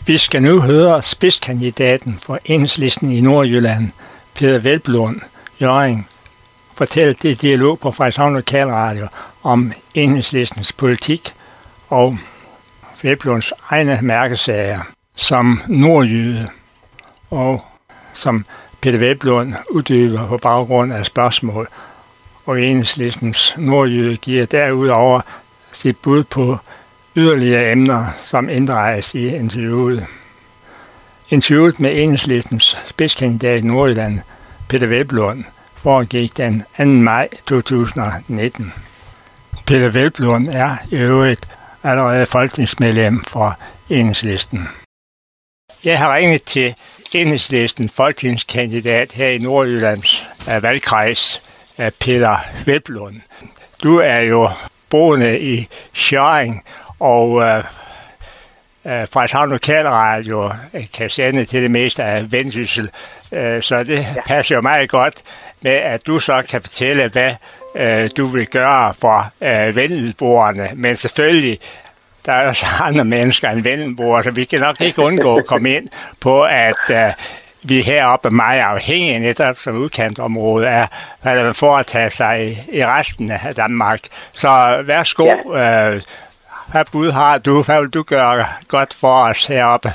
Vi skal nu høre spidskandidaten for Enhedslisten i Nordjylland, Peder Hvelplund, Hjørring, fortælle det dialog på Frederikshavn Lokalradio om Enhedslistens politik og Hvelplunds egne mærkesager som nordjyde, og som Peder Hvelplund uddyber på baggrund af spørgsmål. Og Enhedslistens nordjyde giver derudover sit bud på yderligere emner, som inddrages i interviewet. Interviewet med Enhedslistens spidskandidat i Nordjylland, Peder Hvelplund, foregik den 2. maj 2019. Peder Hvelplund er i øvrigt allerede folketingsmedlem for Enhedslisten. Jeg har ringet til Enhedslisten folketingskandidat her i Nordjyllands valgkreds, Peder Hvelplund. Du er jo boende i Hjørring, og Frederikshavn Lokalradio kan sende til det meste af Vendsyssel, så det passer jo meget godt med, at du så kan fortælle, hvad du vil gøre for vendelboerne. Men selvfølgelig, der er også andre mennesker end vendelboere, så vi kan nok ikke undgå at komme ind på, at vi heroppe er meget afhængige, netop som udkantområde, af hvad der foretager sig i resten af Danmark. Så værsgo, hvad bud har du? Hvad vil du gøre godt for os heroppe?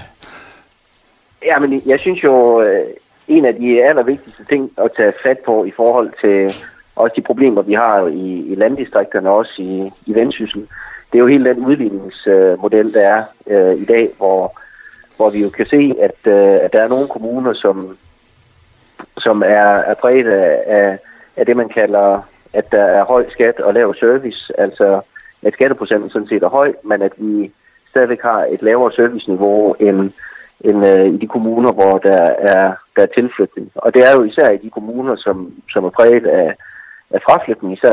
Jamen, jeg synes jo, en af de allervigtigste ting at tage fat på i forhold til også de problemer, vi har i landdistrikterne, også i Vendsyssel, det er jo hele den udligningsmodel, der er i dag, hvor vi jo kan se, at der er nogle kommuner, som er præget af det, man kalder, at der er høj skat og lav service, altså at skatteprocenten sådan set er høj, men at vi stadigvæk har et lavere serviceniveau end i de kommuner, hvor der er tilflytning. Og det er jo især i de kommuner, som er præget af fraflytning, især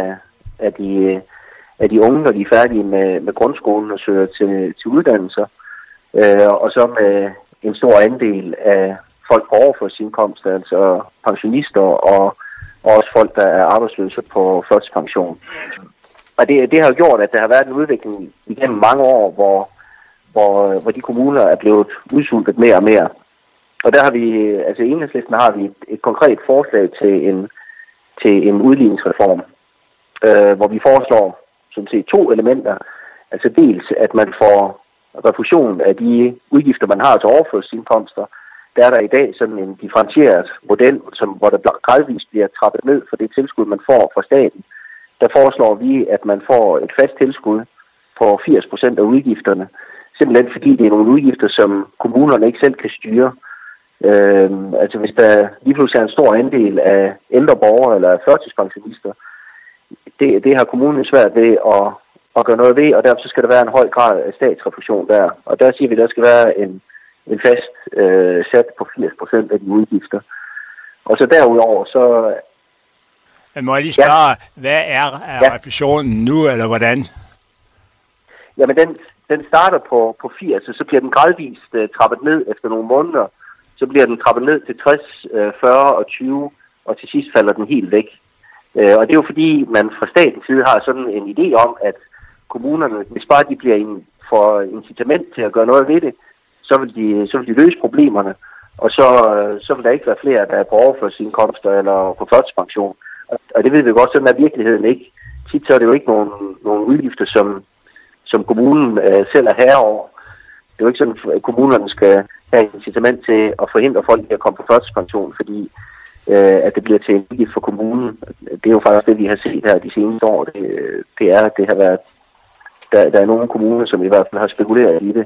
af de unge, når de er færdige med grundskolen og søger til uddannelser, og så med en stor andel af folk på overførselsindkomst, altså pensionister og også folk, der er arbejdsløse på førtidspension. Og det har gjort, at der har været en udvikling igennem mange år, hvor de kommuner er blevet udsultet mere og mere. Og der har vi, altså i Enhedslisten har vi et konkret forslag til en udligningsreform, hvor vi foreslår sådan set 2 elementer. Altså dels, at man får refusion af de udgifter, man har til overførselsindkomster. Der er der i dag sådan en differentieret model, hvor der gradvist bliver trappet ned for det tilskud, man får fra staten. Der foreslår vi, at man får et fast tilskud på 80% af udgifterne, simpelthen fordi det er nogle udgifter, som kommunerne ikke selv kan styre. Altså hvis der lige pludselig er en stor andel af ældre borgere eller førtidspensionister, det har kommunen svært ved at gøre noget ved, og derfor så skal der være en høj grad af statsrefusion der. Og der siger vi, at der skal være en fast sat på 80% af de udgifter. Og så derudover så... Men må jeg lige spørge, hvad er refusionen nu, eller hvordan? Jamen den starter på 80, og så bliver den gradvist trappet ned efter nogle måneder. Så bliver den trappet ned til 60, 40 og 20, og til sidst falder den helt væk. Og det er jo fordi, man fra statens side har sådan en idé om, at kommunerne, hvis bare de bliver for incitament til at gøre noget ved det, så vil de løse problemerne, og så vil der ikke være flere, der er på overførselsindkomster eller på førtidspension. Og det ved vi godt, sådan er virkeligheden ikke. Tit så er det jo ikke nogle udgifter, som kommunen selv er herre over. Det er jo ikke sådan, at kommunerne skal have incitament til at forhindre folk i at komme på førtidspension, fordi at det bliver til en udgift for kommunen. Det er jo faktisk det, vi har set her de seneste år. Det er, at det har været... Der er nogle kommuner, som i hvert fald har spekuleret i det.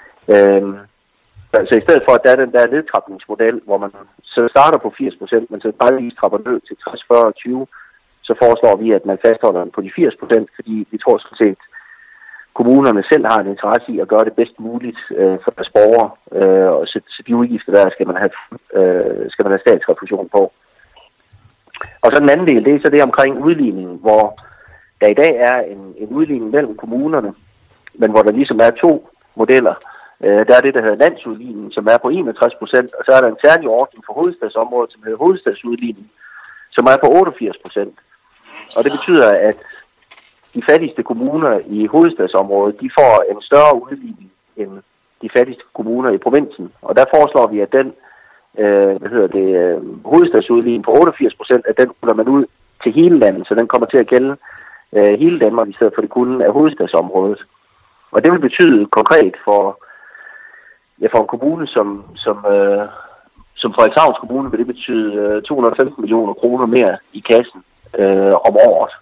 Så i stedet for, at der er den der nedtrapningsmodel, hvor man så starter på 80%, men så bare lige trapper ned til 60, 40 og 20, så foreslår vi, at man fastholder den på de 80%, fordi vi tror sådan set, kommunerne selv har en interesse i at gøre det bedst muligt for deres borgere, og så de udgifter der skal man have statsrefusion på. Og så den anden del, det er så det omkring udligningen, hvor der i dag er en udligning mellem kommunerne, men hvor der ligesom er 2 modeller. Der er det, der hedder landsudligningen, som er på 61%, og så er der en særlig ordning for hovedstadsområdet, som hedder hovedstadsudligningen, som er på 88%. Og det betyder, at de fattigste kommuner i hovedstadsområdet, de får en større udligning de fattigste kommuner i provinsen. Og der foreslår vi, at den hovedstadsudligning på 88%, at den ruller man ud til hele landet, så den kommer til at gælde hele Danmark, i stedet for det kun af hovedstadsområdet. Og det vil betyde konkret for en kommune som Frederikshavns Kommune, vil det betyde 215 millioner kroner mere i kassen om året.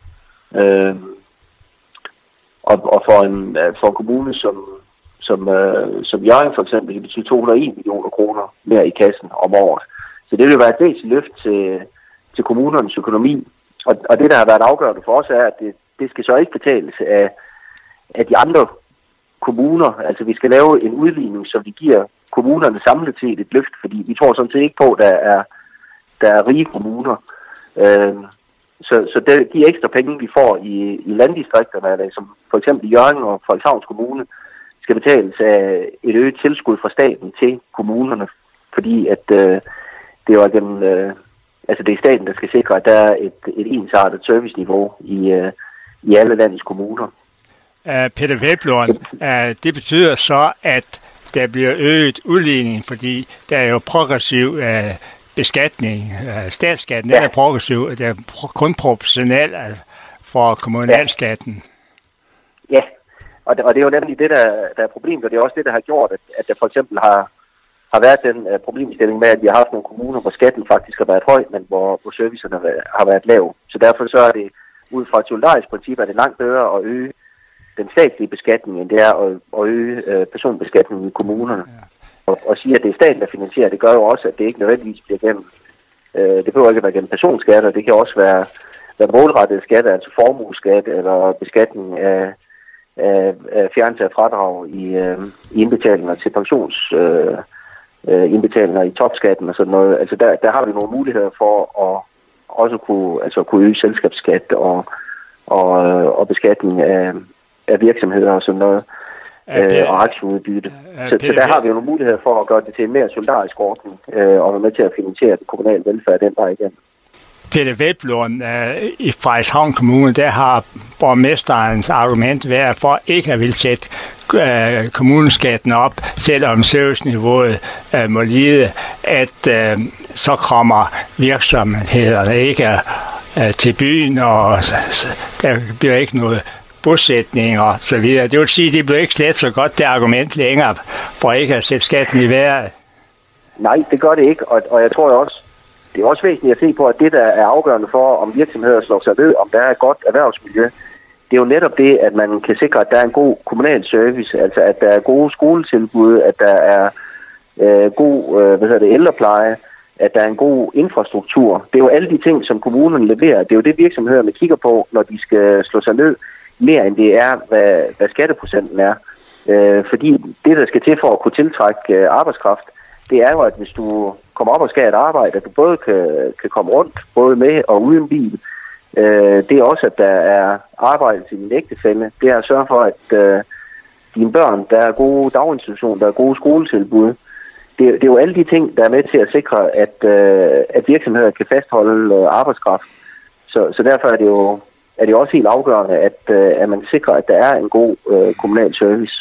Og for en kommune som Hjørring for eksempel, det betyder 201 millioner kroner mere i kassen om året. Så det vil være et væsentligt løft til kommunernes økonomi. Og det, der har været afgørende for os, er, at det skal så ikke betales af de andre kommuner. Altså, vi skal lave en udligning, så vi giver kommunerne samlet set et løft, fordi vi tror sådan set ikke på, at der er rige kommuner. Så de ekstra penge, vi får i landdistrikterne, som for eksempel Hjørring og Frederikshavns Kommune, skal betales af et øget tilskud fra staten til kommunerne, fordi at det er jo gennem, det er staten, der skal sikre, at der er et ensartet serviceniveau i alle landets kommuner. Peter Hvelplund, det betyder så, at der bliver øget udligning, fordi der er jo progressiv beskatning. Statsskatten er progressiv, det er kun proportionel for kommunalskatten. Ja, og det er jo nemlig det, der er problemet, og det er også det, der har gjort, at der for eksempel har været den problemstilling med, at vi har haft nogle kommuner, hvor skatten faktisk har været høj, men hvor servicerne har været lav. Så derfor så er det, ud fra et solidarisk princip, er det langt bedre at øge den statslige beskatning, end det er at øge personbeskatningen i kommunerne. Ja. Og sige, at det er staten, der finansierer, det gør jo også, at det ikke nødvendigvis bliver gennem. Det behøver ikke være gennem personskatter, det kan også være målrettede skatter, altså formueskat eller beskatning af fjernelse af fradrag i indbetalinger til indbetalinger i topskatten og sådan noget. Altså der har vi nogle muligheder for at også kunne øge selskabsskat og beskatning af virksomheder og sådan noget, og aktieudbytte. Så der har vi jo nogle muligheder for at gøre det til en mere solidarisk ordning, og være med til at finansiere den kommunale velfærd den vej igen. Peter Hvelplund, i Frederikshavn Kommune, der har borgmesterens argument været for ikke at ville sætte kommuneskatten op, selvom serviceniveauet må lide, at så kommer virksomhederne ikke til byen, og der bliver ikke noget bosætning og så videre. Det vil sige, at det bliver ikke slet så godt det argument længere for ikke at sætte skatten i vejret. Nej, det gør det ikke, og jeg tror også, det er også væsentligt at se på, at det, der er afgørende for, om virksomheder slår sig ved, om der er et godt erhvervsmiljø, det er jo netop det, at man kan sikre, at der er en god kommunal service, altså at der er gode skoletilbud, at der er god ældrepleje, at der er en god infrastruktur. Det er jo alle de ting, som kommunerne leverer. Det er jo det, virksomhederne kigger på, når de skal slå sig ned, mere end det er, hvad skatteprocenten er. Fordi det, der skal til for at kunne tiltrække arbejdskraft, det er jo, at hvis du kommer op og skal et arbejde, at du både kan komme rundt, både med og uden bil. Det er også, at der er arbejde til din ægtefælle. Det er at sørge for, at dine børn, der er gode daginstitutioner, der er gode skoletilbud. Det er jo alle de ting, der er med til at sikre, at virksomheder kan fastholde arbejdskraft. Så derfor er det også helt afgørende, at man sikrer, at der er en god kommunal service.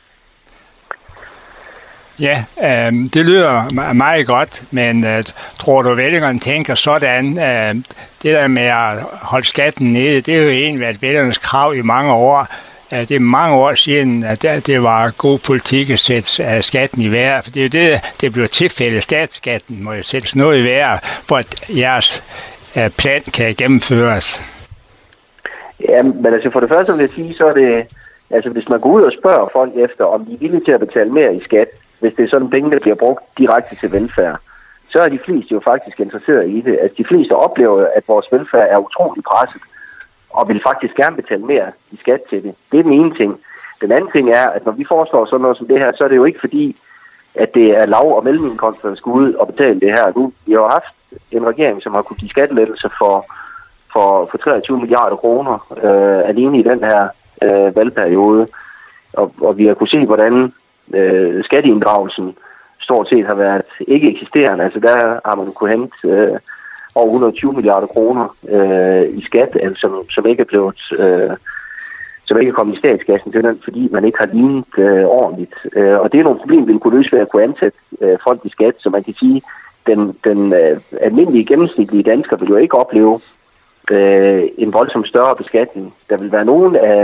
Ja, det lyder meget godt, men tror du, vælgerne tænker sådan, det der med at holde skatten nede, det er jo egentlig været vælgernes krav i mange år. Det er mange år siden, at det var god politik at sætte skatten i vejret, for det er jo det bliver tilfældet. Statsskatten må jo sættes noget i vejret, for at jeres plan kan gennemføres. Ja, men altså for det første vil jeg sige, så er det, altså hvis man går ud og spørger folk efter, om de er villige til at betale mere i skat, hvis det er sådan penge, der bliver brugt direkte til velfærd, så er de fleste jo faktisk interesseret i det. Altså de fleste oplever, at vores velfærd er utrolig presset, og vil faktisk gerne betale mere i skat til det. Det er den ene ting. Den anden ting er, at når vi foreslår sådan noget som det her, så er det jo ikke fordi, at det er lav- og mellemindkomster, der skal ud og betale det her. Nu, vi har jo haft en regering, som har kunnet give skattelettelser for 23 milliarder kroner alene i den her valgperiode. Og vi har kunnet se, hvordan skatteinddragelsen stort set har været ikke eksisterende. Altså der har man kunnet hente over 120 milliarder kroner i skat, altså, som ikke er blevet som ikke er kommet i statskassen, fordi man ikke har lignet ordentligt. Og det er nogle problemer, vi kunne løse ved at kunne ansætte folk i skat, så man kan sige, den almindelige gennemsnitlige dansker vil jo ikke opleve en voldsomt større beskatning. Der vil være nogen af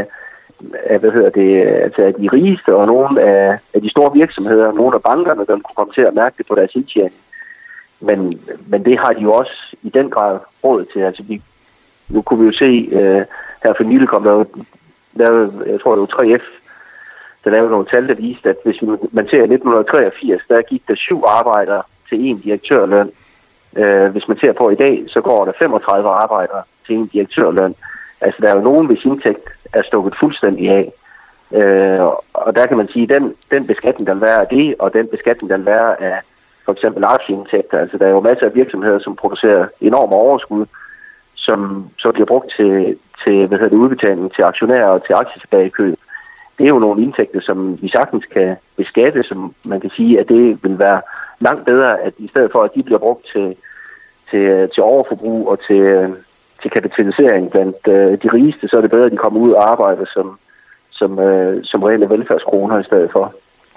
de rigeste og nogle af de store virksomheder, nogle af bankerne, der kunne komme til at mærke det på deres indtjening. Men det har de jo også i den grad råd til. Altså nu kunne vi jo se, her for nylig kom der jeg tror det var 3F, der lavede nogle tal, der viste, at hvis man ser 1983, der gik der 7 arbejdere til 1 direktørløn. Hvis man ser på i dag, så går der 35 arbejdere til 1 direktørløn. Altså der er jo nogen, hvis indtægt er stukket fuldstændig af. Og der kan man sige, at den beskatning, der vil være af det, og den beskatning, der vil være af for eksempel aktieindtægter. Altså der er jo masser af virksomheder, som producerer enorme overskud, som så bliver brugt til udbetaling til aktionærer og til aktietilbagekøb. Det er jo nogle indtægter, som vi sagtens kan beskatte, som man kan sige, at det vil være langt bedre, at i stedet for, at de bliver brugt til overforbrug og til kapitalisering blandt de rigeste, så er det bedre, at de kommer ud og arbejder som reelle velfærdskroner i stedet for.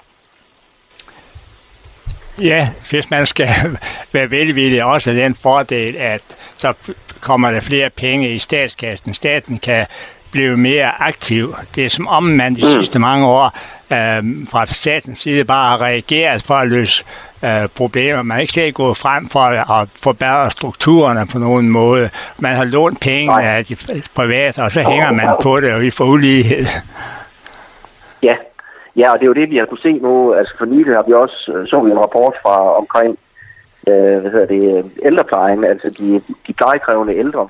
Ja, hvis man skal være velvillig, også den fordel, at så kommer der flere penge i statskassen. Staten kan blive mere aktiv. Det er som om man de sidste mange år fra statens side bare har reageret for at løse problemer. Man er ikke slet gået frem for at forbedre strukturerne på nogen måde. Man har lånt penge af de private, og så hænger man på det, og vi får ulighed. Ja, og det er jo det, vi har kunne se nu. Altså for nylig har vi også så en rapport fra omkring ældreplejen, altså de plejekrævende ældre,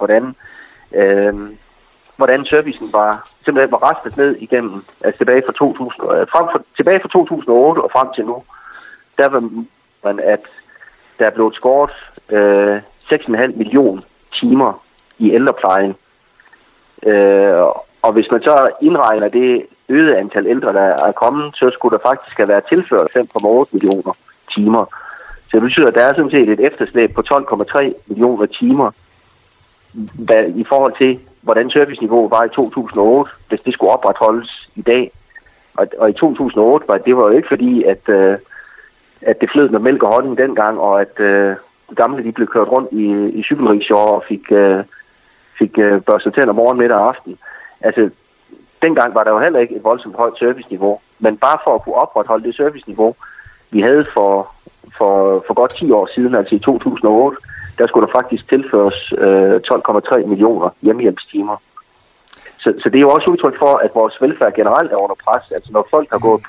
hvordan servicen simpelthen var rastet ned igennem, altså tilbage fra 2008 og frem til nu. Der var man, at der er blevet skåret 6,5 million timer i ældreplejen. Og hvis man så indregner det øgede antal ældre, der er kommet, så skulle der faktisk have været tilført 5,8 millioner timer. Så det betyder, at der er sådan set et efterslæb på 12,3 millioner timer i forhold til, hvordan serviceniveauet var i 2008, hvis det skulle opretholdes i dag. Og i 2008 var det jo ikke fordi, at det flød med mælk og honning dengang, og at gamle de blev kørt rundt i cykelrickshaw og fik børstet tænder morgen, middag og aften. Altså, dengang var der jo heller ikke et voldsomt højt serviceniveau, men bare for at kunne opretholde det serviceniveau, vi havde for godt 10 år siden, altså i 2008, der skulle der faktisk tilføres 12,3 millioner hjemmehjælpstimer. Så det er jo også udtryk for, at vores velfærd generelt er under pres. Altså når folk har gået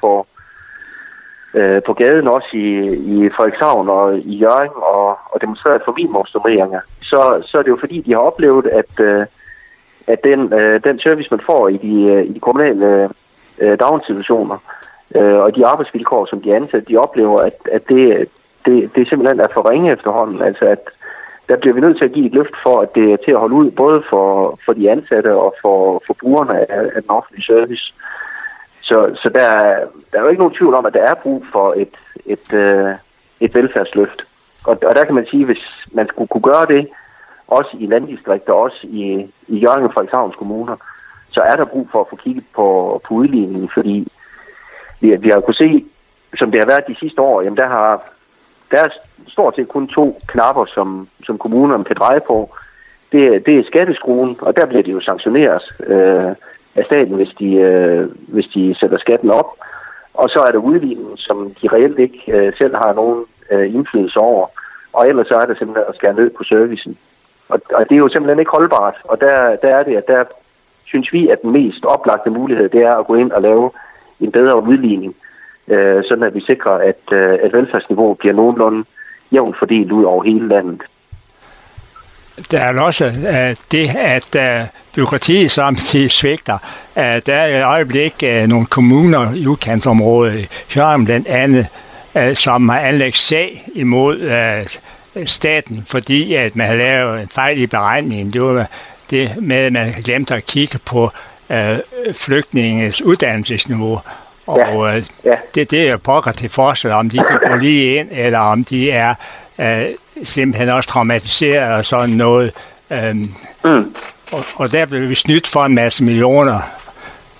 på gaden også i Frederikshavn og i Hjørring og demonstreret for minimumsnormeringer, så er det jo fordi, de har oplevet, at den service, man får i de kommunale daginstitutioner og de arbejdsvilkår, som de ansætter, de oplever, at det simpelthen er for ringe efterhånden. Altså at der bliver vi nødt til at give et løft for, at det er til at holde ud, både for de ansatte og for brugerne af den offentlige service. Så der er jo ikke nogen tvivl om, at der er brug for et velfærdsløft. Og der kan man sige, hvis man skulle kunne gøre det, også i landdistrikter, også i Hjørring og Frederikshavns kommuner, så er der brug for at få kigget på udligningen, fordi vi har kunnet se, som det har været de sidste år, jamen der er stort set kun 2 knapper, som kommunerne kan dreje på. Det er skatteskruen, og der bliver de jo sanktioneret af staten, hvis de sætter skatten op. Og så er der udligningen, som de reelt ikke selv har nogen indflydelse over. Og ellers så er der simpelthen at skære ned på servicen. Og det er jo simpelthen ikke holdbart. Og der er det, at der synes vi, at den mest oplagte mulighed, det er at gå ind og lave en bedre udligning, sådan at vi sikrer, at velfærdsniveauet bliver nogenlunde jævnt fordelt ud over hele landet. Der er også det, at byråkratiet samtidig svigter. Der er i øjeblik nogle kommuner i udkantsområdet, Hjørring blandt andet, som har anlagt sag imod staten, fordi at man har lavet en fejl i beregningen. Det var det med, at man glemte at kigge på flygtninges uddannelsesniveau. Og det er jo pokker til forskel, om de kan gå lige ind, eller om de er simpelthen også traumatiseret og sådan noget. Og der blev vi snydt for en masse millioner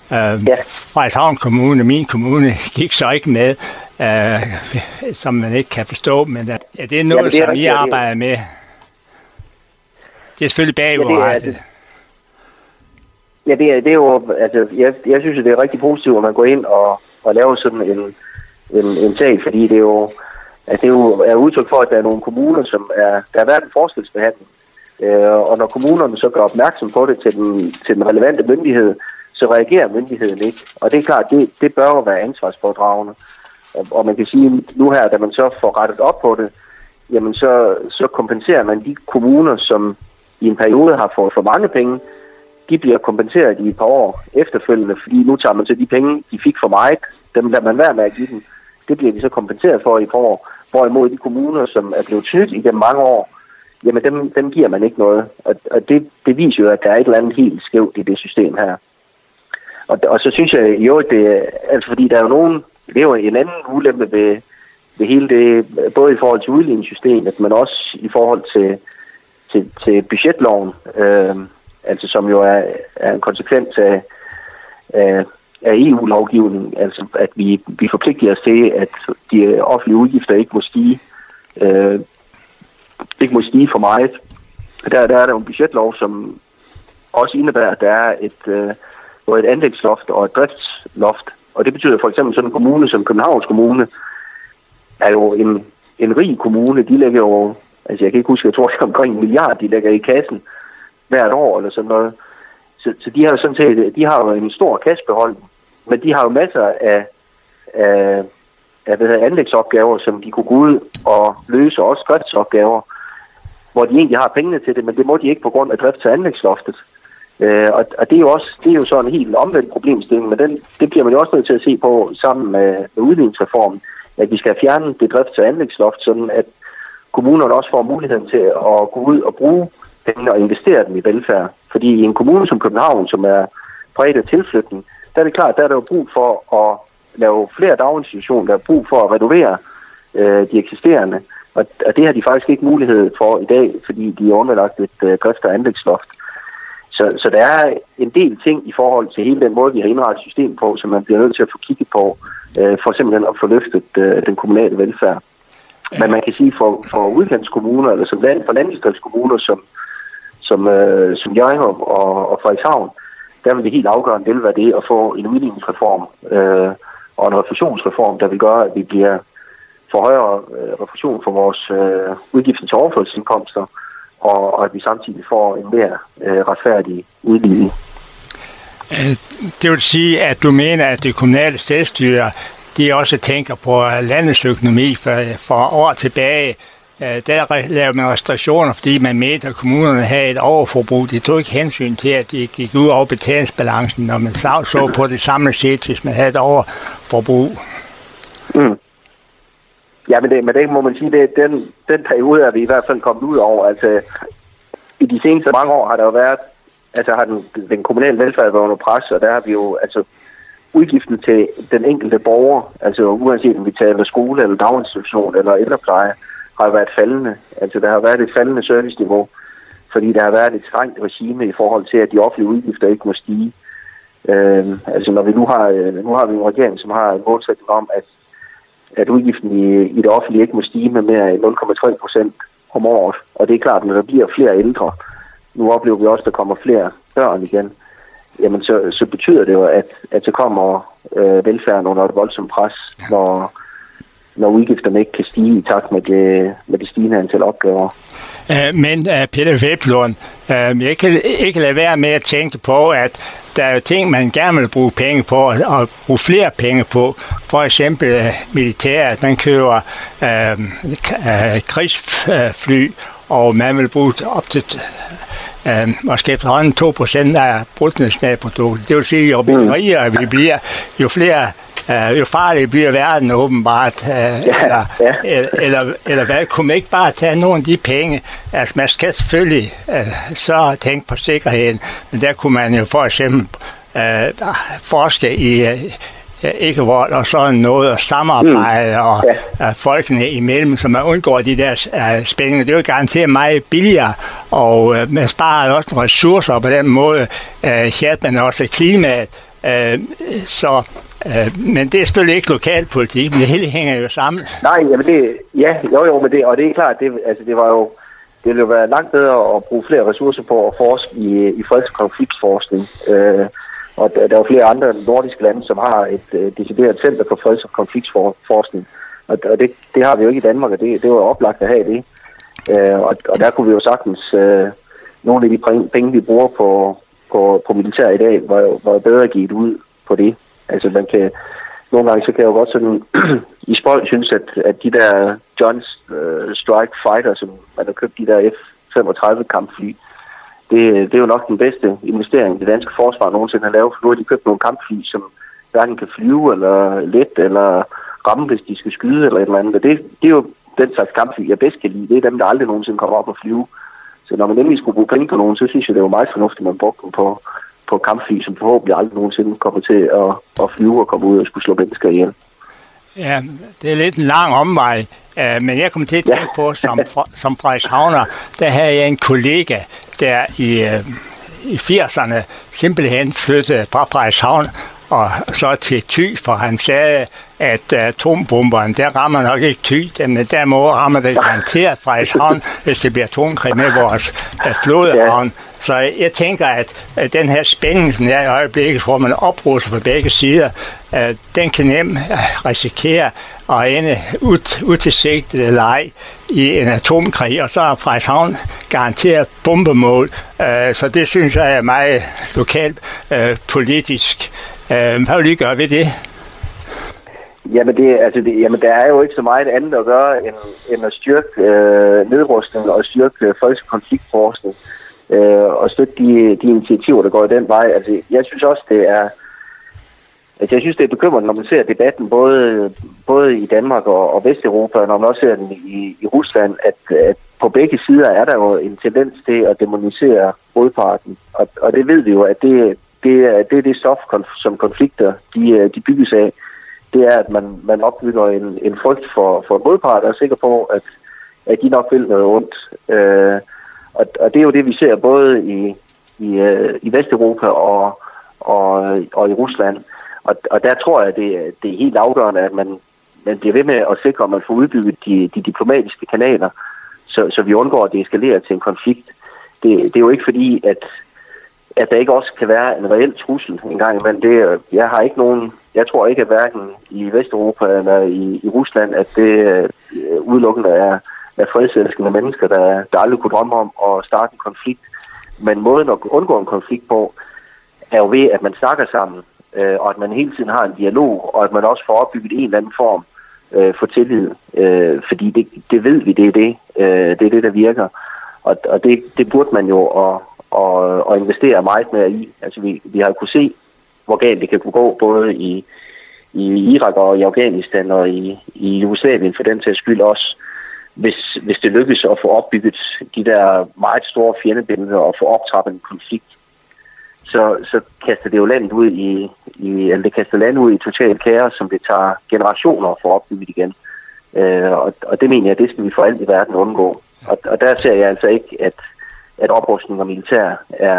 Frederikshavn Kommune, min kommune, gik så ikke med, som man ikke kan forstå, men det er noget, som I arbejder med. Det er selvfølgelig bagudrettet. Ja, det er jo, altså, jeg synes, det er rigtig positivt, at man går ind og laver sådan en sag, fordi det er jo udtryk for, at der er nogle kommuner, som der har været en forskelsbehandling. Og når kommunerne så gør opmærksom på det til den relevante myndighed, så reagerer myndigheden ikke. Og det er klart, det bør jo være ansvarspådragende. Og man kan sige, nu her, da man så får rettet op på det, jamen så kompenserer man de kommuner, som i en periode har fået for mange penge, de bliver kompenseret i et par år efterfølgende, fordi nu tager man så de penge, de fik for meget, dem lader man være med at give dem. Det bliver de så kompenseret for i et par år. Hvorimod de kommuner, som er blevet snydt igennem mange år, jamen dem giver man ikke noget. Og det viser jo, at der er et eller andet helt skævt i det system her. Og så synes jeg jo, altså fordi der er jo nogen, det er jo en anden ulempe ved hele det, både i forhold til udligningssystemet, men også i forhold til budgetloven, altså som jo er en konsekvens af EU-lovgivning, altså at vi forpligter os til, at de offentlige udgifter ikke må stige for meget. Der er der jo en budgetlov, som også indebærer, at der er et anlægsloft og et driftsloft. Og det betyder for eksempel sådan en kommune som Københavns Kommune er jo en rig kommune. De lægger jo, altså jeg kan ikke huske, jeg tror det er omkring 1 milliard, de lægger i kassen hvert år eller sådan noget. Så de har jo sådan set, de har jo en stor kassebeholdning, men de har jo masser af anlægsopgaver, som de kunne gå ud og løse, også driftsopgaver, hvor de egentlig har pengene til det, men det må de ikke på grund af drifts- og anlægsloftet. Og det er jo så en helt omvendt problemstilling, men det bliver man jo også nødt til at se på sammen med udligningsreformen, at vi skal fjerne det drifts- og anlægsloft, sådan at kommunerne også får muligheden til at gå ud og bruge pengene og investere dem i velfærd. Fordi i en kommune som København, som er præget af tilflytning, der er det klart, der er der jo brug for at lave flere daginstitutioner, der er brug for at renovere de eksisterende. Og det har de faktisk ikke mulighed for i dag, fordi de er underlagt et drift- og anlægsloft. Så der er en del ting i forhold til hele den måde, vi har indrettet systemet på, som man bliver nødt til at få kigget på, for simpelthen at få løftet den kommunale velfærd. Men man kan sige, for udkantskommuner, eller for landdistriktskommuner, som Hjørring og Frederikshavn, der vil det helt afgørende vil være det at få en udligningsreform og en refusionsreform, der vil gøre, at vi bliver for højere refusion for vores udgifter til overførselsindkomster, og at vi samtidig får en mere retfærdig udligning. Det vil sige, at du mener, at det kommunale selvstyre, de også tænker på landets økonomi for år tilbage. Der lavede man restriktioner, fordi man mente, at kommunerne havde et overforbrug. De tog ikke hensyn til, at de gik ud over betalingsbalancen, når man så på det samlede set, hvis man havde et overforbrug. Mm. Ja, men det må man sige, det den periode er vi i hvert fald kommet ud over. Altså, i de seneste mange år har der jo været, altså har den kommunale velfærd været under pres, og der har vi jo, altså udgiften til den enkelte borger, altså uanset om vi taler skole eller daginstitution eller ældrepleje, har været faldende. Altså der har været et faldende serviceniveau, fordi der har været et strengt regime i forhold til, at de offentlige udgifter ikke må stige. Altså når vi nu har vi en regering, som har en målsætning om, at udgiften i det offentlige ikke må stige med mere end 0,3% om året. Og det er klart, når der bliver flere ældre, nu oplever vi også, at der kommer flere børn igen, jamen så betyder det jo, at så kommer velfærden under et voldsomt pres, når udgifterne ikke kan stige i takt med det stigende antal opgaver. Men Peter Hveplund, jeg kan ikke lade være med at tænke på, at der er jo ting, man gerne vil bruge penge på, og bruge flere penge på. For eksempel militæret, man køber krigsfly, og man vil bruge op til måske efterhånden 2% af bruttonationalproduktet. Det vil sige, jo rigere vi bliver, jo farligere bliver verden åbenbart. Eller hvad, kunne man ikke bare tage nogle af de penge? Altså man skal selvfølgelig så tænke på sikkerheden, men der kunne man jo for eksempel forske i ikke-vold og sådan noget, og samarbejde og folkene imellem, så man undgår de der spændinger. Det er jo garanteret meget billigere, og man sparer også ressourcer, og på den måde hjælper man også klimaet. Men det er selvfølgelig ikke lokalpolitik, men det hele hænger jo sammen. Nej, jamen men det, og det er klart, det ville jo være langt bedre at bruge flere ressourcer på at forske i freds- og konfliktforskning. Og der er jo flere andre nordiske lande, som har et decideret center for freds- og konfliktforskning. Og det har vi jo ikke i Danmark, og det var jo oplagt at have det. Og der kunne vi jo sagtens, nogle af de penge, vi bruger på militær i dag, var bedre givet ud på det. Altså nogle gange så kan jeg jo godt sådan i spøj synes, at de der Joint Strike Fighter, som man har købt, de der F-35 kampfly, det er jo nok den bedste investering, det danske forsvar nogensinde har lavet. For nu har de købt nogle kampfly, som hverken kan flyve eller let eller ramme, hvis de skal skyde eller et eller andet. Det er jo den slags kampfly, jeg bedst kan lide. Det er dem, der aldrig nogensinde kommer op og flyve. Så når man endelig skulle bruge penge på nogen, så synes jeg, det var meget fornuftigt, at man brugte dem på kampfly, som forhåbentlig aldrig nogensinde kommer til at flyve og komme ud og skulle slå mennesker ihjel. Ja, det er lidt en lang omvej, men jeg kom til at tænke på, som Frederikshavner, der havde jeg en kollega, der i 80'erne simpelthen flyttede fra Frederikshavn og så til Thy, for han sagde, at atombomberen, der rammer nok ikke Thy, men derimod rammer det garanteret Frederikshavn, hvis det bliver atomkrig med vores flådehavn. Så jeg tænker, at den her spænding, som er i øjeblikket, hvor man oprusser fra begge sider, den kan nemt risikere at ende utilsigtet eller ej i en atomkrig, og så er Frederikshavn garanteret bombemål. Så det synes jeg er meget lokalt politisk. Hvad vil I gøre ved det? Jamen, der er jo ikke så meget andet at gøre, end at styrke nedrustning og styrke freds- og konfliktforskning. Og støtte de initiativer, der går i den vej. Altså, jeg synes også, det er bekymrende, når man ser debatten både i Danmark og Vesteuropa, og når man også ser den i Rusland, at på begge sider er der jo en tendens til at dæmonisere modparten. Og det ved vi jo, at det er det stof, som konflikter de bygges af. Det er, at man opbygger en frygt for modpart, og er sikker på, at de nok vil noget ondt. Og det er jo det, vi ser både i Vesteuropa og i Rusland. Og der tror jeg, det er helt afgørende, at man bliver ved med at sikre, at man får udbygget de diplomatiske kanaler, så vi undgår, at det eskalerer til en konflikt. Det er jo ikke fordi, at der ikke også kan være en reel trussel engang imellem. Jeg tror ikke, at hverken i Vesteuropa eller i Rusland, at det udelukkende er fredselskende mennesker, der aldrig kunne drømme om at starte en konflikt. Men måden at undgå en konflikt på, er jo ved, at man snakker sammen, og at man hele tiden har en dialog, og at man også får opbygget en eller anden form for tillid. Fordi det ved vi, det er det, der virker. Og det burde man jo at investere meget mere i. Altså vi har jo kunnet se, hvor galt det kan gå, både i Irak og i Afghanistan og i Jugoslavien for den sags skyld også, hvis det lykkes at få opbygget de der meget store fjendebilleder og få optrappet en konflikt, så kaster det jo landet ud i total kaos, som det tager generationer at få opbygget igen. Og det mener jeg, det skal vi for alt i verden undgå. Og der ser jeg altså ikke, at oprustning og militær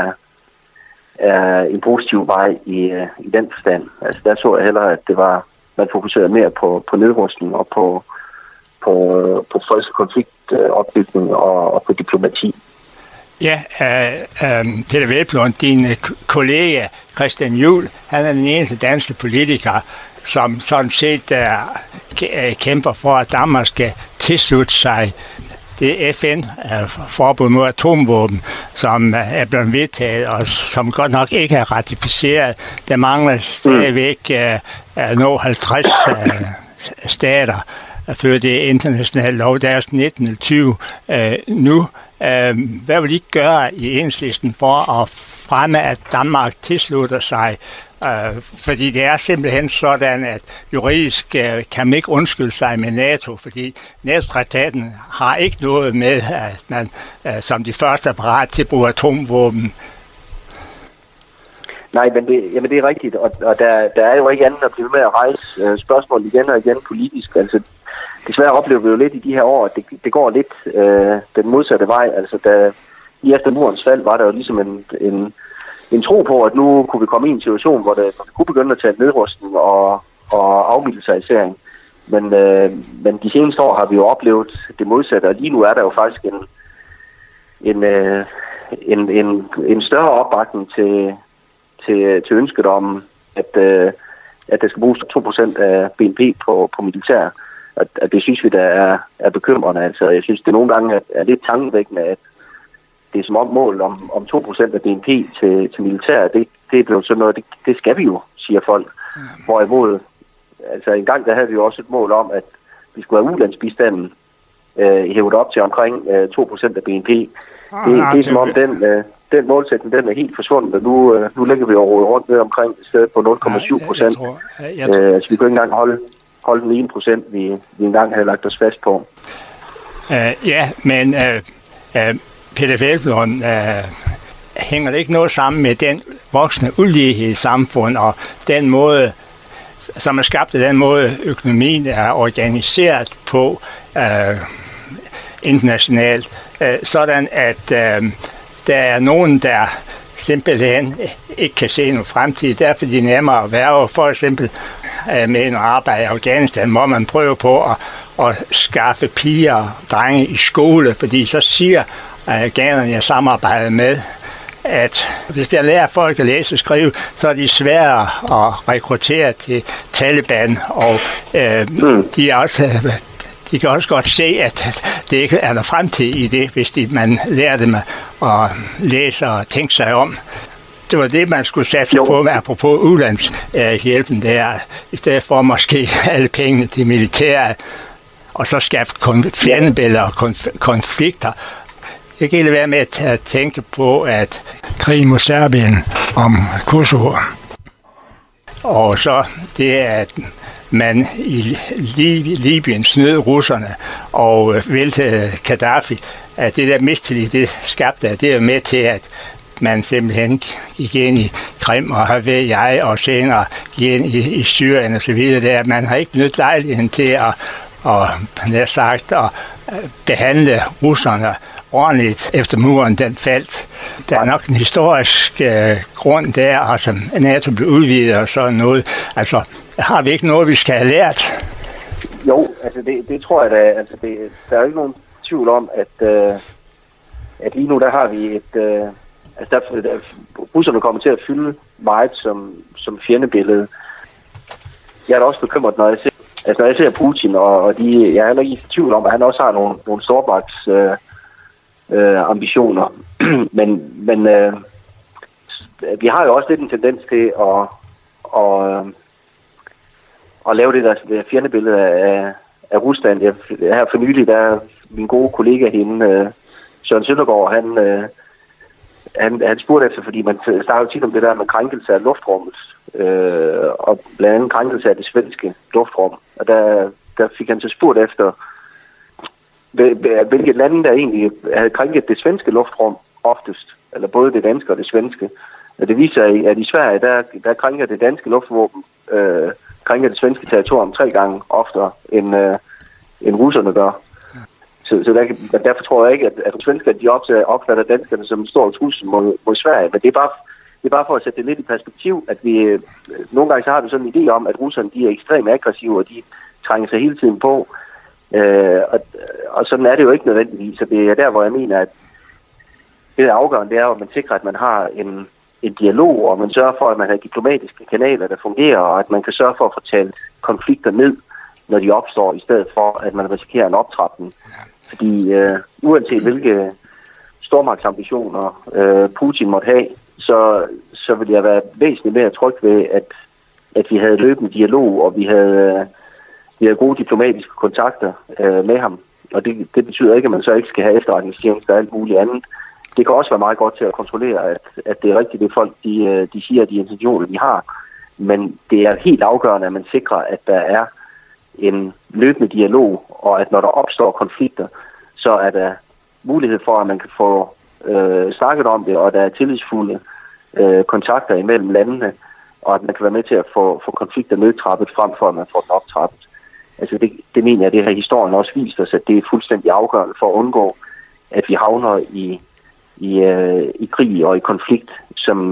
er en positiv vej i den forstand. Altså der så jeg hellere, at man fokuserede mere på nedrustning og på freds- og konfliktopbygning og på diplomati. Ja, Peter Hvelplund, din kollega Christian Juhl, han er den eneste danske politiker, som sådan set kæmper for, at Danmark skal tilslutte sig det FN-forbud mod atomvåben, som er blevet vedtaget, og som godt nok ikke er ratificeret. Der mangler stadigvæk nå 50 stater før det internationale lov. Der er 19 eller 20 nu. Hvad vil I gøre i Enhedslisten for at fremme, at Danmark tilslutter sig? Fordi det er simpelthen sådan, at juridisk kan man ikke undskylde sig med NATO, fordi NATO-traktaten har ikke noget med, at man som de første er parat til at bruge atomvåben. Nej, men det er rigtigt, og der er jo ikke andet at blive med at rejse spørgsmål igen og igen politisk. Altså, desværre oplever vi jo lidt i de her år, at det går lidt den modsatte vej. Altså, lige efter murens fald var der jo ligesom en tro på, at nu kunne vi komme i en situation, hvor vi kunne begynde at tage nedrustning og afmilitarisering. Men de seneste år har vi jo oplevet det modsatte, og lige nu er der jo faktisk en større opbakning til ønsket om, at der skal bruges 2% af BNP på militær. Og det synes vi, der er bekymrende. Altså, jeg synes, det nogle gange er lidt tankevækkende, at det er som om mål om 2% af BNP til militær. Det er blevet sådan noget, det skal vi jo, siger folk. Hvorimod, altså en gang der havde vi jo også et mål om, at vi skulle have ulandsbistanden hævet op til omkring 2% af BNP. Det er som om den målsætning, den er helt forsvundet, og nu ligger vi jo rundt med omkring et sted på 0,7%. Altså vi kunne ikke engang holde den 1%, vi engang havde lagt os fast på. Men Peder Hvelplund, hænger det ikke noget sammen med den voksne ulighed i samfundet, og den måde, som er skabt af den måde, økonomien er organiseret på internationalt, sådan at der er nogen, der simpelthen ikke kan se nogen fremtid. Derfor er de nemmere at være, for eksempel med en arbejde i Afghanistan, hvor man prøver på at skaffe piger og drenge i skole, fordi så siger afghanerne, jeg samarbejder med, at hvis jeg lærer folk at læse og skrive, så er de svære at rekruttere til Taliban, og de kan også godt se, at det ikke er der fremtid i det, hvis man lærer dem at læse og tænke sig om. Det var det, man skulle satse på, apropos ulandshjælpen der, i stedet for måske alle pengene til militæret, og så skaffe fjendebilleder og konflikter. Jeg kan ikke være med at tænke på, at krigen mod Serbien om Kosovo, og så det, at man i Libyen snød russerne og væltede Gaddafi, at det der mistillid, det skabte, det er med til, at man simpelthen gik ind i Krim og senere gik ind i Syrien og så videre. Man har ikke benyttet lejligheden til at behandle russerne ordentligt efter muren den faldt. Der er nok en historisk grund der, og som NATO blev udvidet og sådan noget. Altså, har vi ikke noget, vi skal have lært? Jo, altså det tror jeg da. Altså der er jo ikke nogen tvivl om, at lige nu der har vi et... russerne kommer til at fylde meget som fjendebillede. Jeg er da også bekymret, når jeg ser Putin, og jeg er heller ikke i tvivl om, at han også har nogle stormagts ambitioner. men vi har jo også lidt en tendens til at lave det der fjendebillede af Rusland. Her for nylig, der min gode kollega hende, Søren Søndergaard, han spurgte efter, fordi man starter tit om det der med krænkelse af luftrummet, og blandt andet krænkelse af det svenske luftrum. Og der fik han så spurgt efter, hvilke lande der egentlig havde krænket det svenske luftrum oftest, eller både det danske og det svenske. Og det viser, at i Sverige, der krænker det danske luftvåben, krænker det svenske territorium 3 gange oftere, end russerne gør. Så derfor tror jeg ikke, at svenskerne de opfatter danskerne som en stor trussel mod Sverige. Men det er bare for at sætte det lidt i perspektiv, at vi nogle gange så har vi sådan en idé om, at russerne de er ekstremt aggressive, og de trænger sig hele tiden på. Og sådan er det jo ikke nødvendigvis. Så det er der, hvor jeg mener, at det der afgørende, det er, at man sikrer, at man har en dialog, og man sørger for, at man har diplomatiske kanaler, der fungerer, og at man kan sørge for at få talt konflikter ned, når de opstår, i stedet for, at man risikerer en optrapning. Fordi uanset hvilke stormagtsambitioner Putin måtte have, så ville jeg være væsentligt mere tryg ved, at vi havde løbende dialog, og vi havde gode diplomatiske kontakter med ham. Og det betyder ikke, at man så ikke skal have efterretningstjenester og alt muligt andet. Det kan også være meget godt til at kontrollere, at det er rigtigt, det folk de siger, de intentioner, de har. Men det er helt afgørende, at man sikrer, at der er en løbende dialog, og at når der opstår konflikter, så er der mulighed for, at man kan få snakket om det, og der er tillidsfulde kontakter imellem landene, og at man kan være med til at få konflikter nedtrappet frem for, at man får den optrappet. Altså det mener jeg, det her historien også vist os, at det er fuldstændig afgørende for at undgå, at vi havner i krig og i konflikt, som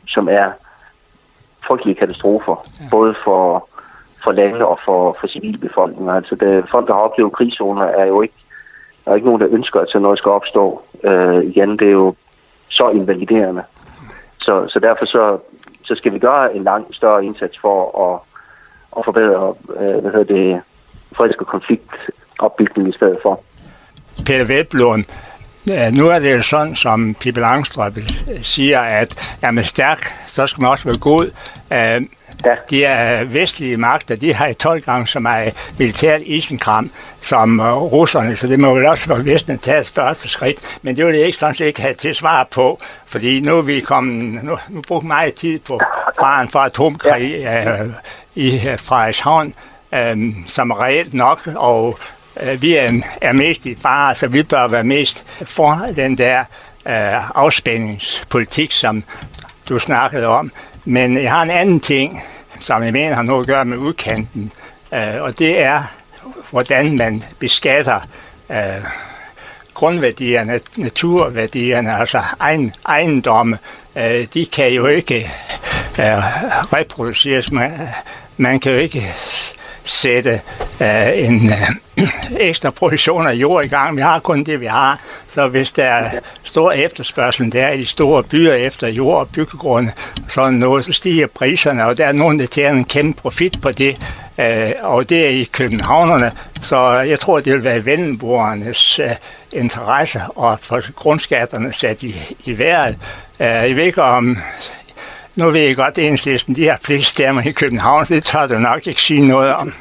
som er frygtelige katastrofer, både for lande og for civilbefolkninger. Altså folk, der har oplevet krigszoner, er jo ikke nogen, der ønsker, at sådan noget skal opstå igen. Det er jo så invaliderende. Så derfor så skal vi gøre en langt større indsats for at forbedre freds- og konfliktopbygning i stedet for. Peter Hvelplund, nu er det jo sådan, som Pippi Langstrømpe siger, at er man stærk, så skal man også være god. De vestlige magter, de har 12 gange så meget militært isenkram som russerne, så det må vel også være Vesten tage et største skridt. Men det vil jeg ikke sådan set ikke have til svar på, fordi nu er vi kommet, nu bruger meget tid på faren for atomkrig i Frederikshavn, som er reelt nok, og vi er mest i fare, så vi bør være mest for den der afspændingspolitik, som du snakkede om. Men jeg har en anden ting, som jeg mener har noget at gøre med udkanten, og det er, hvordan man beskatter grundværdierne, naturværdierne, altså ejendomme. De kan jo ikke reproduceres. Man kan jo ikke sætte en ekstra produktion af jord i gang. Vi har kun det, vi har. Så hvis der er stor efterspørgsel der i de store byer efter jord og byggegrunde, sådan noget, så stiger priserne, og der er nogen, der tjener en kæmpe profit på det, og det er i københavnerne. Så jeg tror, det vil være vendelboernes interesse at få grundskatterne sat i vejret. Jeg ved ikke om... Nu ved jeg godt, at Enhedslisten, de har flest stemmer i København, så det tør du nok ikke sige noget om.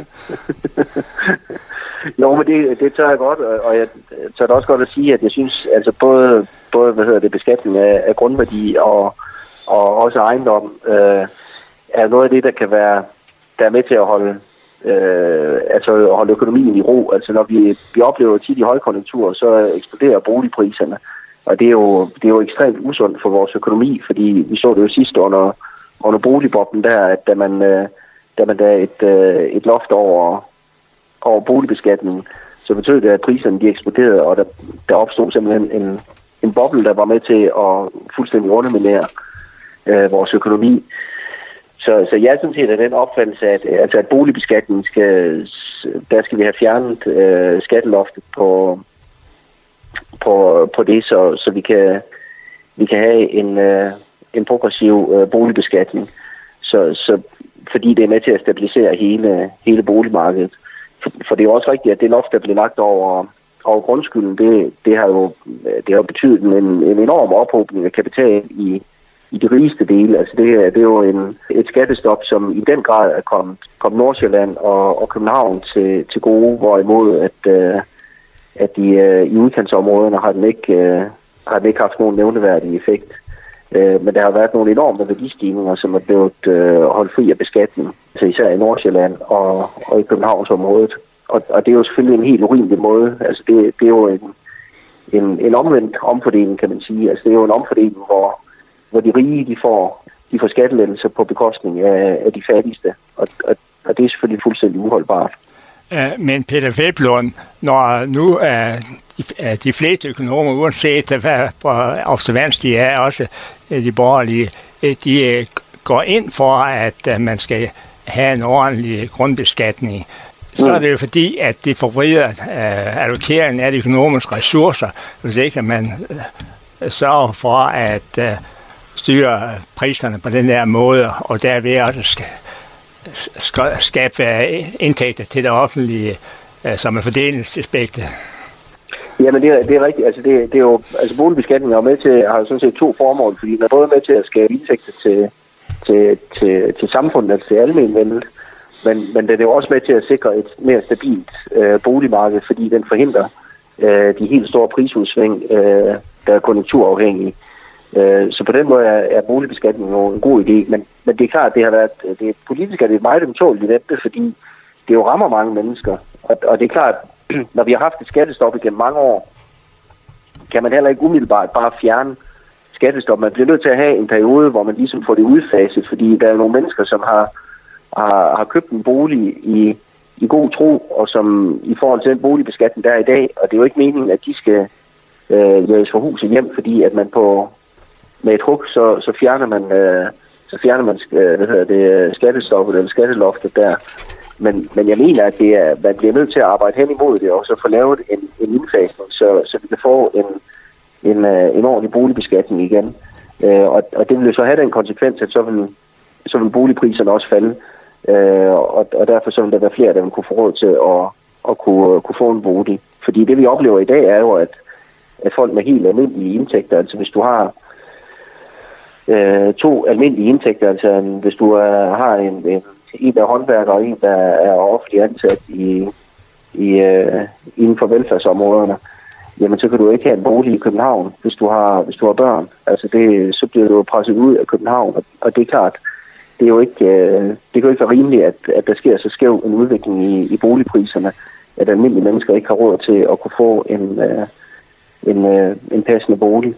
Jo, men det tør jeg godt, og jeg tør da også godt at sige, at jeg synes, altså både beskatning af grundværdi og også ejendom, er noget af det, der er med til at holde økonomien i ro. Altså når vi oplever tit i højkonjunktur, så eksploderer boligpriserne. Og det er jo ekstremt usundt for vores økonomi, fordi vi så det jo sidst under boligboblen der, at da man et loft over boligbeskatningen, så betød det, at priserne de eksploderede, og der opstod simpelthen en boble, der var med til at fuldstændig underminere vores økonomi. Så jeg er sådan set af den opfattelse, at boligbeskatningen skal vi have fjernet skatteloftet på det, så vi kan have en progressiv boligbeskatning, så fordi det er med til at stabilisere hele boligmarkedet. For det er jo også rigtigt, at det loft, der blev lagt over grundskylden, det har betydet en enorm ophobning af kapital i de rigeste dele. Altså det er jo et skattestop, som i den grad er kommet Nordsjælland og København til gode, hvorimod at i udkantsområderne har den ikke haft nogen nævneværdig effekt. Men der har været nogle enorme værdistigninger, som er blevet holdt fri af beskatning, så især i Nordsjælland og i Københavnsområdet. Og det er jo selvfølgelig en helt urimelig måde. Altså det er jo en omvendt omfordeling, kan man sige. Altså det er jo en omfordeling, hvor de rige de får skattelettelser på bekostning af de fattigste. Og det er selvfølgelig fuldstændig uholdbart. Men Peter Hvelplund, når nu de fleste økonomer, uanset hvad observans de er, også de borgerlige, de går ind for, at man skal have en ordentlig grundbeskatning, så er det jo fordi, at det forvrider allokeringen af de økonomiske ressourcer, hvis ikke man sørger for at styre priserne på den der måde, og derved også skabe indtægter til det offentlige, som er fordelingsaspektet. Jamen det er rigtigt. Altså det er jo, altså boligbeskatning er med til, har sådan set to formål, fordi den er både med til at skabe indtægter til samfundet, altså til almenvældet, men den er jo også med til at sikre et mere stabilt boligmarked, fordi den forhindrer de helt store prisudsving, der er konjunkturafhængige. Så på den måde er boligbeskatning jo en god idé, men det er klart, det politisk er det meget ømtåligt det, fordi det jo rammer mange mennesker, og det er klart, når vi har haft et skattestop igennem mange år, kan man heller ikke umiddelbart bare fjerne skattestop. Man bliver nødt til at have en periode, hvor man ligesom får det udfaset, fordi der er nogle mennesker, som har købt en bolig i god tro, og som i forhold til den boligbeskatning, der er i dag, og det er jo ikke meningen, at de skal jages fra huset hjem, fordi at man med et hug, så fjerner man så fjerner man skattestoppet eller skatteloftet der. Men jeg mener, at man bliver nødt til at arbejde hen imod det, og så få lavet en indfasning, så vi kan få en ordentlig boligbeskatning igen. Og det vil jo så have den konsekvens, at så vil boligpriserne også falde. Og derfor så vil der være flere, der vil kunne få råd til at kunne få en bolig. Fordi det vi oplever i dag er jo, at folk med helt almindelige indtægter, altså hvis du har 2 almindelige indtægter, altså hvis du har en der er håndværker og en, der er offentlig ansat inden for velfærdsområderne, jamen så kan du ikke have en bolig i København, hvis du har børn. Altså så bliver du presset ud af København, og det er klart, det kan jo ikke være rimeligt, at der sker så skæv en udvikling i boligpriserne, at almindelige mennesker ikke har råd til at kunne få en passende bolig.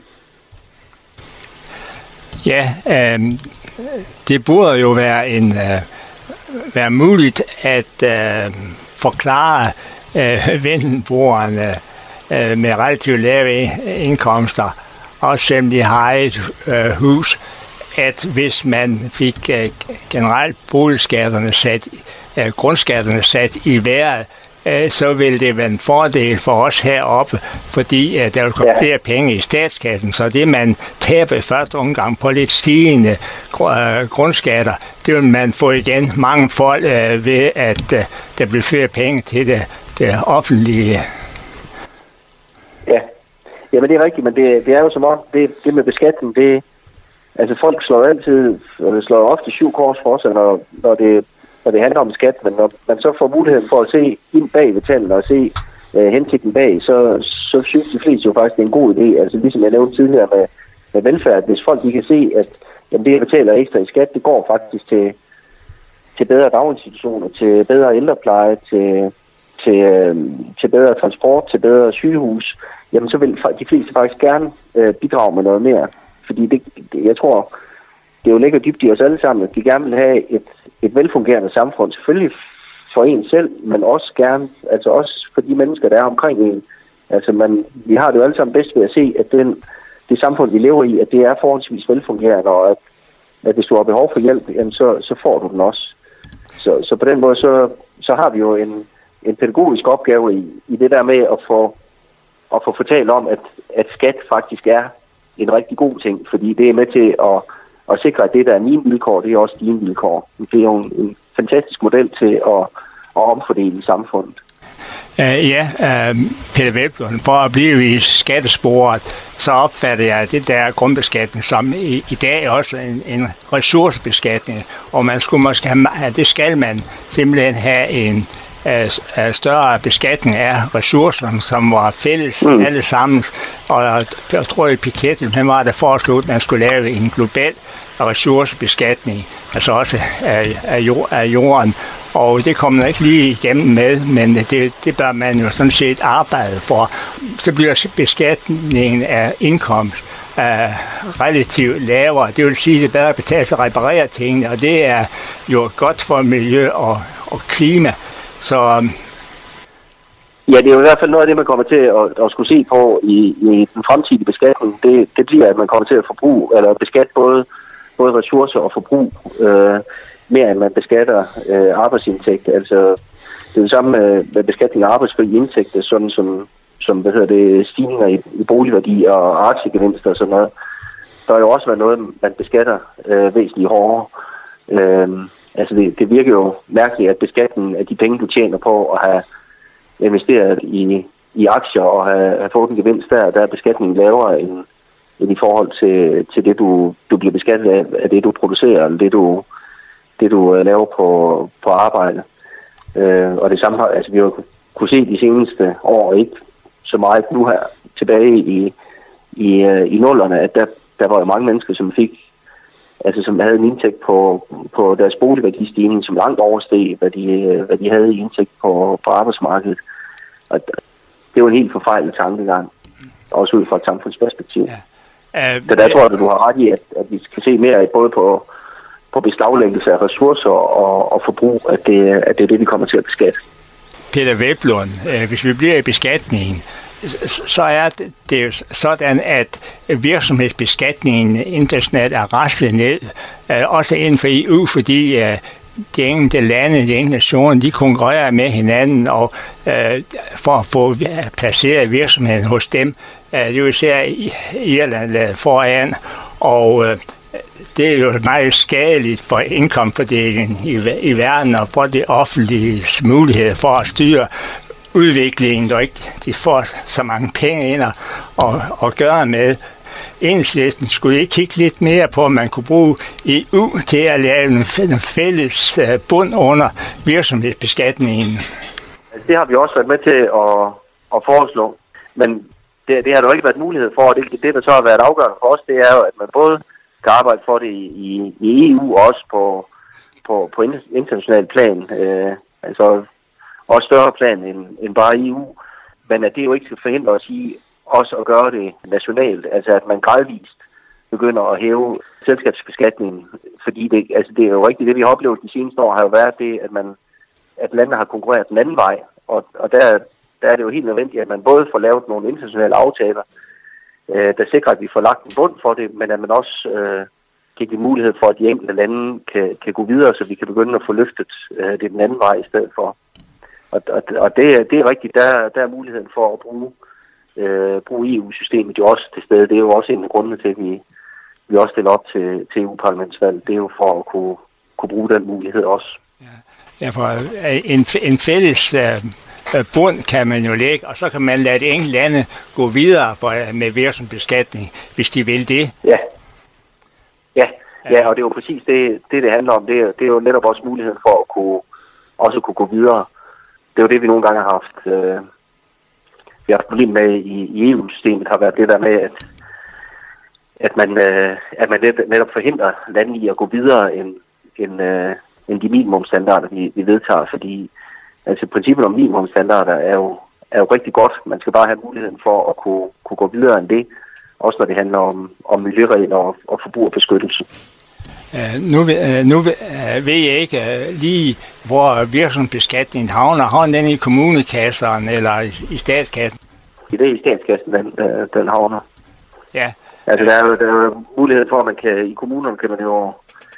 Ja, det burde jo være muligt at forklare vendelboerne med relativt lave indkomster, også selvom de har et hus, at hvis man fik generelt grundskatterne sat i vejret, så vil det være en fordel for os heroppe, fordi der vil komme flere penge i statskassen, så det man taber i første omgang på lidt stigende grundskatter, det vil man få igen mange folk ved, at der bliver flere penge til det offentlige. Ja, men det er rigtigt, men det er jo som om, det med beskatning, altså folk slår ofte 7 kors for sig, når det handler om skat, men når man så får muligheden for at se ind bag ved tallene og se hensigten bag, så synes de fleste jo faktisk, det er en god idé. Altså ligesom jeg nævnte tidligere med velfærd, hvis folk de kan se, at jamen, det, jeg betaler ekstra i skat, det går faktisk til bedre daginstitutioner, til bedre ældrepleje, til bedre transport, til bedre sygehus, jamen så vil de fleste faktisk gerne bidrage med noget mere. Fordi jeg tror, det er jo ligger dybt i os alle sammen, at de gerne vil have et velfungerende samfund, selvfølgelig for en selv, men også gerne, altså også for de mennesker, der er omkring en. Altså vi har det jo alle sammen bedst ved at se, at det samfund, vi lever i, at det er forholdsvis velfungerende, og at hvis du har behov for hjælp, jamen så får du den også. Så på den måde, så har vi jo en pædagogisk opgave i det der med at få fortalt om, at skat faktisk er en rigtig god ting, fordi det er med til at sikre, at det, der er mine vilkår, det er også dine vilkår. Det er jo en fantastisk model til at omfordele i samfundet. Peter Hvelplund, for at blive i skattesporet, så opfatter jeg det der grundbeskatning som i dag også en ressourcebeskatning, og man skulle måske det skal man simpelthen have en større beskatning af ressourcerne, som var fælles alle sammen. Og jeg tror, at Piketty, han var der foreslået, at man skulle lave en global ressourcebeskatning, altså også af jorden. Og det kommer man ikke lige igennem med, men det bør man jo sådan set arbejde for. Så bliver beskatningen af indkomst relativt lavere. Det vil sige, at det er bedre at betale sig at reparere tingene, og det er jo godt for miljø og klima. Så ja, det er jo i hvert fald noget af det, man kommer til at skulle se på i den fremtidige beskatning. Det bliver, at man kommer til at forbruge, eller beskatte både ressourcer og forbrug mere, end man beskatter arbejdsindtægt. Altså, det er jo samme med beskatning af arbejdsfri indtægter, sådan som stigninger i boligværdi og aktiegevinster og sådan noget. Der er jo også været noget, man beskatter væsentligt hårdere. Altså det virker jo mærkeligt, at beskatningen af de penge, du tjener på at have investeret i aktier og have fået en gevinst der er beskatningen lavere end i forhold til det, du bliver beskattet af det, du producerer, eller det du laver på arbejde. Og det samme, altså vi har kunne se de seneste år, ikke så meget nu her tilbage i nullerne, at der var jo mange mennesker, som havde en indtægt på deres boligværdistigning, som langt oversteg, hvad de havde i indtægt på arbejdsmarkedet. Og det er jo en helt forfejlet tankegang, også ud fra et samfundsperspektiv. Ja. Så der tror jeg, at du har ret i, at vi skal se mere både på beslaglæggelse af ressourcer og forbrug, at det er det, vi kommer til at beskatte. Peter Hvelplund, hvis vi bliver i beskatningen, så er det jo sådan, at virksomhedsbeskatningen internationalt er raslet ned. også inden for EU, fordi de enkelte lande, de enkelte nationer, de konkurrerer med hinanden, og for at få placeret virksomheden hos dem, det vil sige Irland foran, og det er jo meget skadeligt for indkomstfordelingen i verden, og for det offentlige mulighed for at styre udviklingen, og ikke de får så mange penge ind og gøre med. Enhedslisten skulle ikke kigge lidt mere på, at man kunne bruge EU til at lave en fælles bund under virksomhedsbeskatningen. Det har vi også været med til at foreslå, men det har der ikke været mulighed for, og det der så har været afgørende for os, det er jo, at man både kan arbejde for det i EU og også på international plan, altså også større plan end bare EU, men at det jo ikke skal forhindre os i også at gøre det nationalt, altså at man gradvist begynder at hæve selskabsbeskatningen, fordi det er jo rigtigt, det vi har oplevet de seneste år har jo været det, at landene har konkurreret den anden vej, og der er det jo helt nødvendigt, at man både får lavet nogle internationale aftaler, der sikrer, at vi får lagt en bund for det, men at man også kan give mulighed for, at de enkelte lande kan gå videre, så vi kan begynde at få løftet det den anden vej i stedet for. Og det er rigtigt, der er muligheden for at bruge EU-systemet jo også til stede. Det er jo også en af grundene til, at vi også stiller op til EU-parlamentsvalg. Det er jo for at kunne bruge den mulighed også. Ja, for en fælles bund kan man jo lægge, og så kan man lade de enkelte lande gå videre med virksomhedsbeskatning, hvis de vil det. Ja, og det er jo præcis det handler om. Det er jo netop også muligheden for at kunne gå videre. Det er jo det, vi nogle gange har haft. Vi har haft problem med i EU-systemet, har været det der med, at man netop forhindrer lande i at gå videre end de minimumstandarder, vi vedtager, fordi altså princippet om minimumstandarder er jo rigtig godt. Man skal bare have muligheden for at kunne gå videre end det, også når det handler om miljøregler og forbrugerbeskyttelse. Nu ved jeg ikke lige, hvor virksomhedsbeskatningen havner. Har den i kommunekassen eller i statskassen? Det er i statskassen, den havner. Ja. Altså der er jo mulighed for, at man kan i kommunerne kan man jo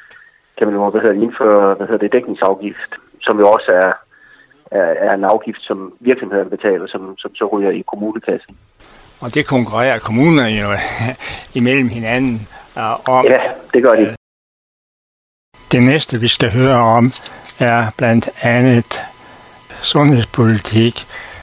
indføre dækningsafgift, som jo også er en afgift, som virksomhederne betaler, som så ryger i kommunekassen. Og det konkurrerer kommunerne jo imellem hinanden om. Ja, det gør de. Det næste, vi skal høre om, er blandt andet sundhedspolitik.